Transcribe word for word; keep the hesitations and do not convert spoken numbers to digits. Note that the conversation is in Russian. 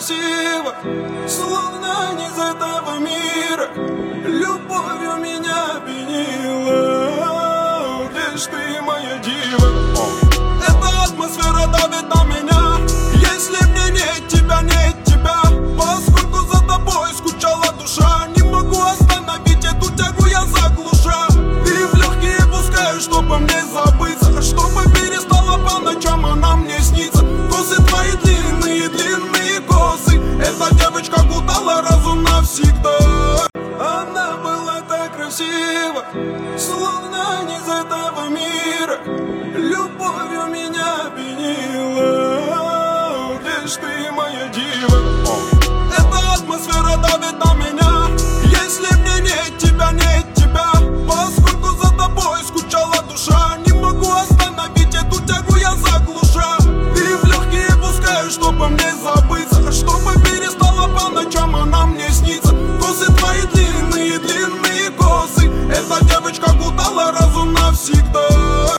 красиво, словно не из этого мира. Любовью меня пьянила, где ж ты, моя дива? Эта атмосфера давит на меня. Если мне нет тебя, нет тебя, поскольку за тобой скучала душа. Не могу остановить эту тягу, я заглуша. Ты в легкие пускаешь, чтобы мне забыться, чтобы перестала по ночам она мне снится. Косы твои длинные, длинные косы. Эта девочка кутала разум навсегда. Она была так красива, словно не из этого мира. Любовью меня пьянила, где ж ты, моя дива? Эта атмосфера давит на меня. Если мне нет тебя, нет тебя, поскольку за тобой скучала душа. Не могу остановить эту тягу, я заглуша. Ты в легкие пускаешь, чтобы мне забыть,